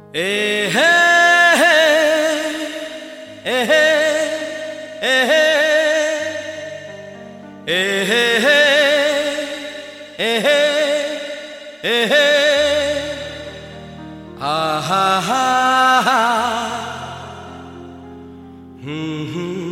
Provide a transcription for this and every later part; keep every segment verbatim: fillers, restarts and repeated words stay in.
ए हे हे ए हे ए हे ए हे ए हे ए हे आ हा हा हम्म हम्म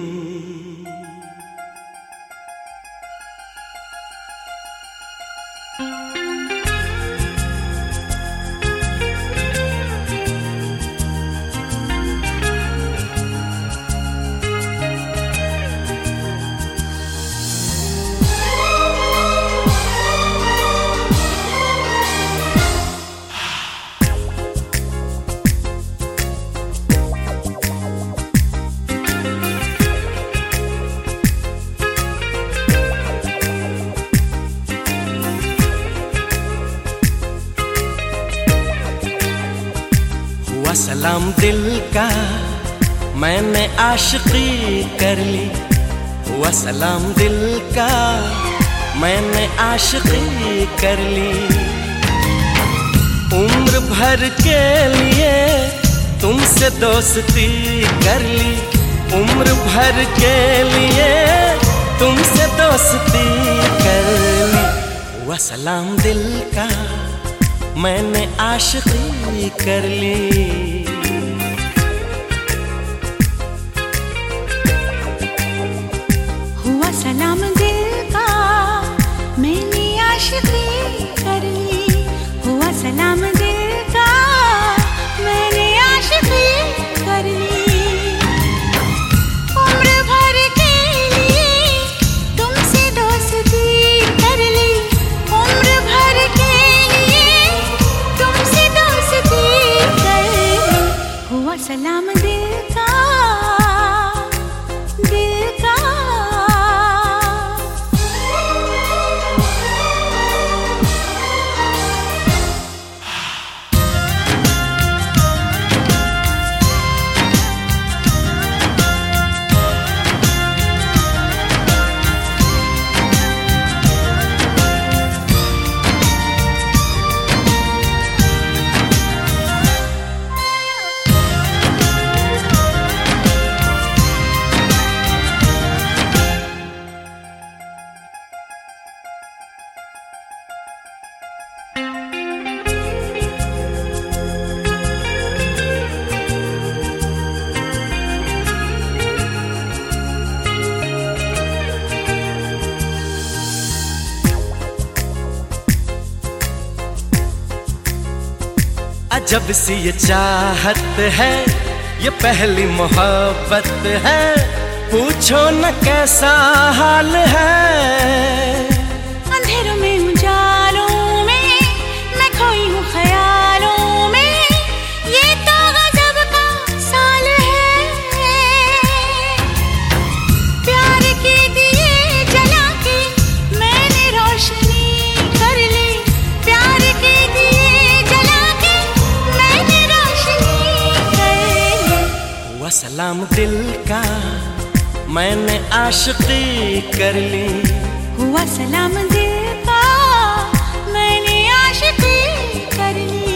हुआ सलाम दिल का मैंने आशिकी कर ली। हुआ सलाम दिल का मैंने आशिकी कर ली। उम्र भर के लिए तुमसे दोस्ती कर ली। उम्र भर के लिए तुमसे दोस्ती कर ली। हुआ सलाम दिल का मैंने आशिकी कर ली। हुआ सलाम दिल का मैंने आशिकी कर ली। हुआ सलाम दिल का मैंने आशिकी कर ली। उम्र भर के लिए तुमसे दोस्ती कर ली। उम्र भर के हुआ सलाम दिल का दिल का। अजब सी ये चाहत है, ये पहली मोहब्बत है। पूछो न कैसा हाल है। अंधेरों में उजालों में मैं खोई हूँ ख्यालों में। ये तो गजब का साल है। प्यार के दिए जला के मैंने रोशनी कर ली। प्यार के दिए जला के मैंने रोशनी कर ली। हुआ सलाम दिल का मैंने आशिकी कर ली। हुआ सलाम दिल का मैंने आशिकी कर ली।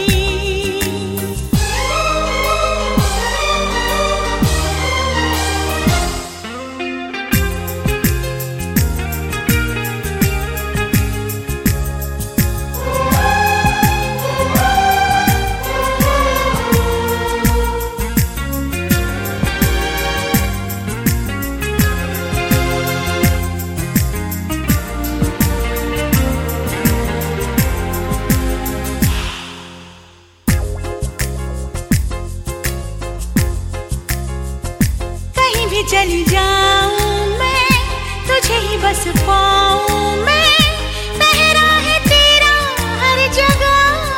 चली जाऊं मैं तुझे ही बस पाऊं मैं। पहरा है तेरा हर जगह।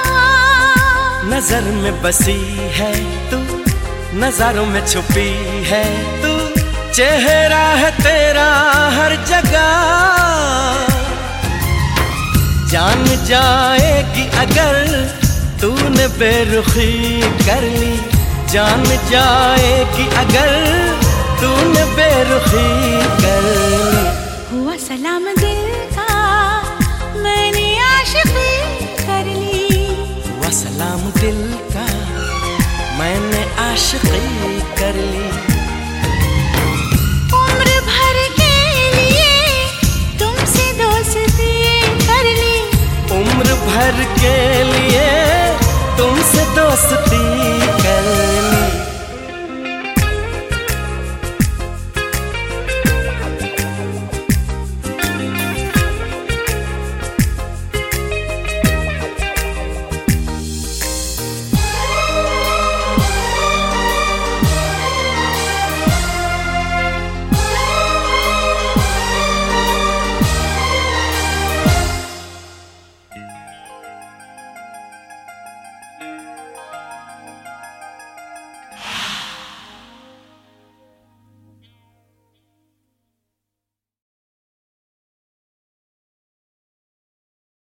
नजर में बसी है तू, नजारों में छुपी है तू। चेहरा है तेरा हर जगह। जान जाएगी अगर तूने बेरुखी कर ली। जान जाएगी अगर तूने बेरुखी कर ली। हुआ सलाम दिल का मैंने आशिकी कर ली। हुआ सलाम दिल का आशिकी कर ली। उम्र भर के लिए तुमसे दोस्ती कर ली। उम्र भर के लिए तुमसे दोस्ती